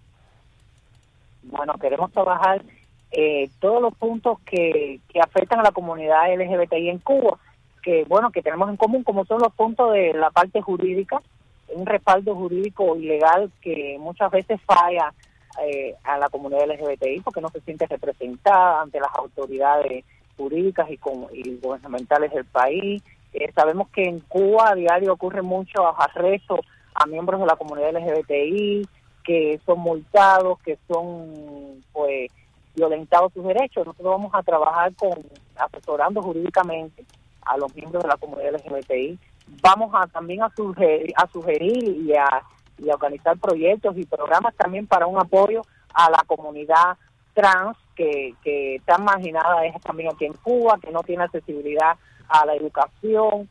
Bueno, queremos trabajar eh, todos los puntos que, que afectan a la comunidad L G B T I en Cuba, que bueno, que tenemos en común, como son los puntos de la parte jurídica, un respaldo jurídico y legal que muchas veces falla eh, a la comunidad L G B T I porque no se siente representada ante las autoridades jurídicas y, con, y gubernamentales del país. Eh, sabemos que en Cuba a diario ocurren muchos arrestos a miembros de la comunidad L G B T I, que son multados, que son pues violentados sus derechos. Nosotros vamos a trabajar con asesorando jurídicamente a los miembros de la comunidad L G B T I. Vamos a también a sugerir, a sugerir y a, y a organizar proyectos y programas también para un apoyo a la comunidad trans que, que tan marginada es también aquí en Cuba, que no tiene accesibilidad a la educación,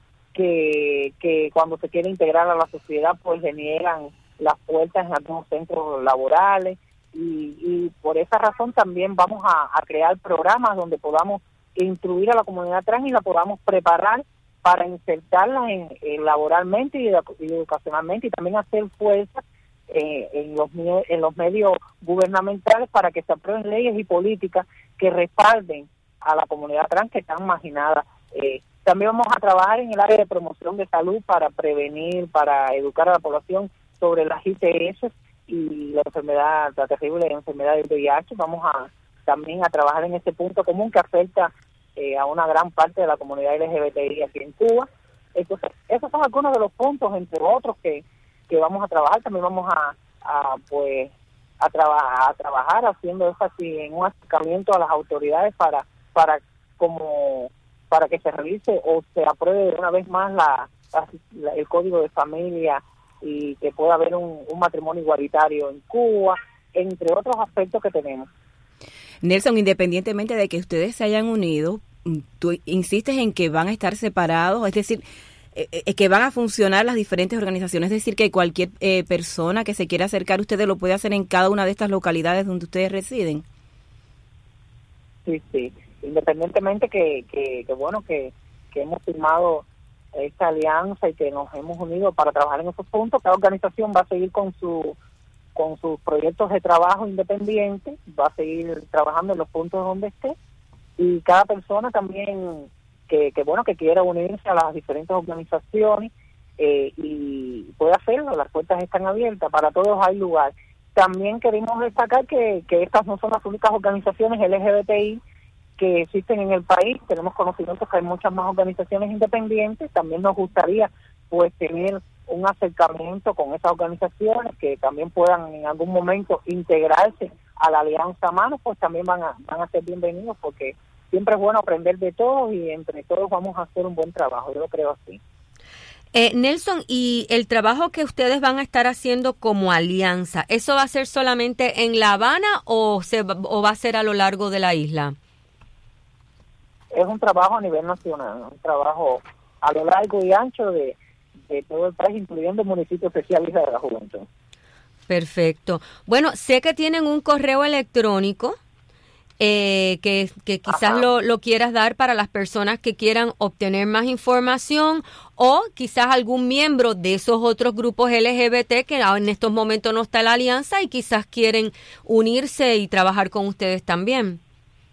que, que cuando se quiere integrar a la sociedad pues le niegan las puertas en algunos centros laborales y, y por esa razón también vamos a, a crear programas donde podamos instruir a la comunidad trans y la podamos preparar para insertarla en, en laboralmente y, y educacionalmente y también hacer fuerza eh, en los en los medios gubernamentales para que se aprueben leyes y políticas que respalden a la comunidad trans que están marginada. Eh, también vamos a trabajar en el área de promoción de salud para prevenir, para educar a la población sobre las I T S y la enfermedad, la terrible enfermedad del V I H. Vamos a también a trabajar en este punto común que afecta eh, a una gran parte de la comunidad L G B T I aquí en Cuba. Entonces, esos son algunos de los puntos, entre otros, que, que vamos a trabajar. También vamos a, a pues a, traba, a trabajar haciendo énfasis en un acercamiento a las autoridades para para como para que se realice o se apruebe de una vez más la, la el código de familia y que pueda haber un, un matrimonio igualitario en Cuba, entre otros aspectos que tenemos. Nelson, independientemente de que ustedes se hayan unido, tú insistes en que van a estar separados, es decir, eh, que van a funcionar las diferentes organizaciones, es decir, que cualquier eh, persona que se quiera acercar a ustedes lo puede hacer en cada una de estas localidades donde ustedes residen. Sí, sí, independientemente que, que, que bueno, que, que hemos firmado esta alianza y que nos hemos unido para trabajar en esos puntos, cada organización va a seguir con su con sus proyectos de trabajo independientes, va a seguir trabajando en los puntos donde esté y cada persona también que, que bueno que quiera unirse a las diferentes organizaciones eh, y puede hacerlo, las puertas están abiertas, para todos hay lugar. También queremos destacar que, que estas no son las únicas organizaciones L G B T I que existen en el país. Tenemos conocimientos que hay muchas más organizaciones independientes. También nos gustaría pues tener un acercamiento con esas organizaciones que también puedan en algún momento integrarse a la Alianza Manos, pues también van a van a ser bienvenidos porque siempre es bueno aprender de todos y entre todos vamos a hacer un buen trabajo, yo lo creo así. Eh, Nelson, ¿y el trabajo que ustedes van a estar haciendo como alianza, eso va a ser solamente en La Habana o, se, o va a ser a lo largo de la isla? Es un trabajo a nivel nacional, un trabajo a lo largo y ancho de, de todo el país, incluyendo el municipio especial Isla de la Juventud. Perfecto. Bueno, sé que tienen un correo electrónico eh, que, que quizás lo, lo quieras dar para las personas que quieran obtener más información o quizás algún miembro de esos otros grupos L G B T que en estos momentos no está en la alianza y quizás quieren unirse y trabajar con ustedes también.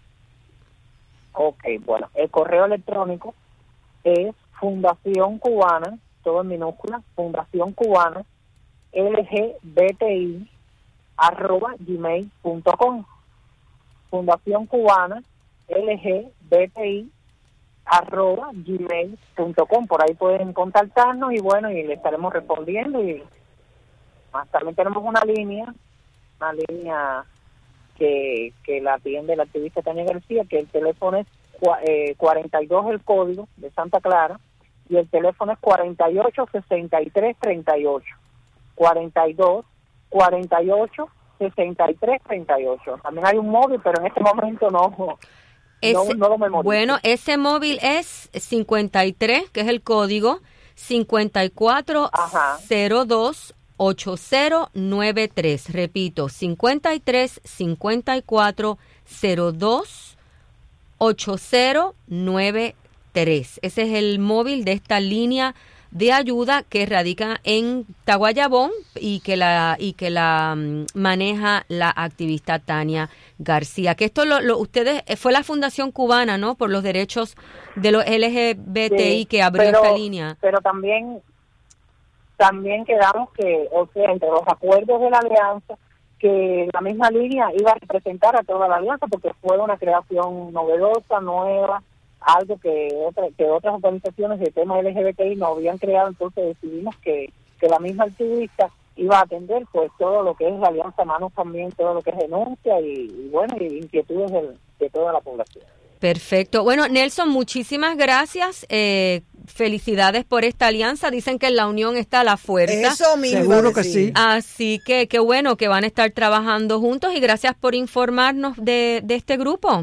Ok, bueno, el correo electrónico es Fundación Cubana, todo en minúsculas, Fundación Cubana, L G B T I, arroba gmail punto com. Fundación Cubana, L G B T I, arroba gmail punto com. Por ahí pueden contactarnos y bueno, y le estaremos respondiendo. Y más también tenemos una línea, una línea que, que la atiende la activista Tania García, que el teléfono es eh, cuarenta y dos, el código de Santa Clara, y el teléfono es cuarenta y ocho, sesenta y tres, treinta y ocho. cuarenta y dos, cuarenta y ocho, sesenta y tres, treinta y ocho. También hay un móvil, pero en este momento no, ese, no, no lo memorizo. Bueno, ese móvil es cincuenta y tres, que es el código, cincuenta y cuatro cero dos ocho cero nueve tres. Repito, cincuenta y tres, cincuenta y cuatro cero dos ocho cero nueve tres. Ese es el móvil de esta línea de ayuda que radica en Taguayabón y que la y que la um, maneja la activista Tania García. Que esto lo, lo ustedes fue la Fundación Cubana, ¿no? Por los derechos de los L G B T I, sí, que abrió pero, esta línea. Pero también también quedamos que, o sea, entre los acuerdos de la alianza, que la misma línea iba a representar a toda la alianza, porque fue una creación novedosa, nueva, algo que, otra, que otras organizaciones de tema L G B T I no habían creado. Entonces decidimos que, que la misma activista iba a atender pues todo lo que es la alianza Manos, también todo lo que es denuncia y, y bueno, y inquietudes de, de toda la población. Perfecto. Bueno, Nelson, muchísimas gracias. Eh, felicidades por esta alianza. Dicen que en la unión está la fuerza. Eso mismo. Seguro que sí. Así que qué bueno que van a estar trabajando juntos y gracias por informarnos de, de este grupo.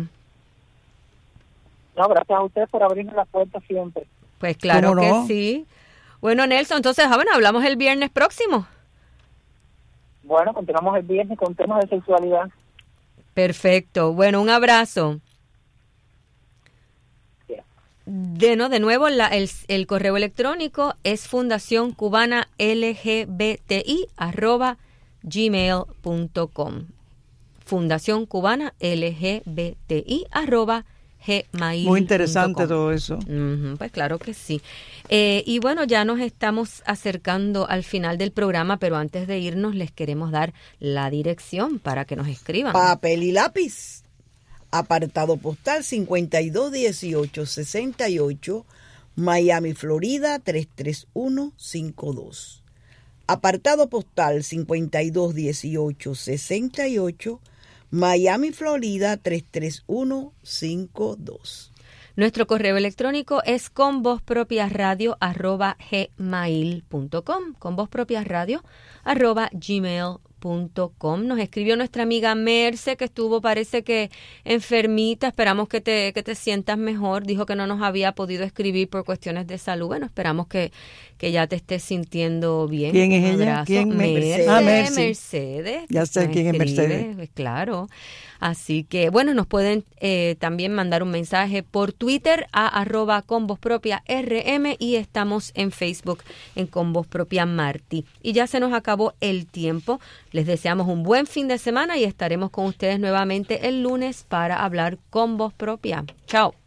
No, gracias a ustedes por abrirnos la puerta siempre. Pues claro ¿Cómo no? que sí. Bueno, Nelson, entonces, ah, bueno, hablamos el viernes próximo. Bueno, continuamos el viernes con temas de sexualidad. Perfecto. Bueno, un abrazo. De, no, de nuevo, la, el, el correo electrónico es fundación cubana L G B T I arroba gmail punto com. Fundación cubana L G B T I arroba gmail. Muy interesante todo eso. Uh-huh, pues claro que sí. Eh, y bueno, ya nos estamos acercando al final del programa, pero antes de irnos les queremos dar la dirección para que nos escriban. Papel y lápiz. Apartado postal cincuenta y dos dieciocho sesenta y ocho, Miami, Florida tres tres uno cinco dos. Apartado postal cincuenta y dos dieciocho sesenta y ocho, Miami, Florida tres tres uno cinco dos. Nuestro correo electrónico es con voz propia radio arroba gmail punto com, con voz propia radio arroba gmail punto com. Nos escribió nuestra amiga Merce, que estuvo, parece que enfermita. Esperamos que te, que te sientas mejor. Dijo que no nos había podido escribir por cuestiones de salud. Bueno, esperamos que, que ya te estés sintiendo bien. ¿Quién es ella? ¿Quién? Mercedes. Ah, Merce. Mercedes. Ya sé nos quién escribe, es Mercedes. Pues claro. Así que, bueno, nos pueden eh, también mandar un mensaje por Twitter a arroba con voz propia R M y estamos en Facebook en con voz propia Martí. Y ya se nos acabó el tiempo. Les deseamos un buen fin de semana y estaremos con ustedes nuevamente el lunes para hablar con voz propia. Chao.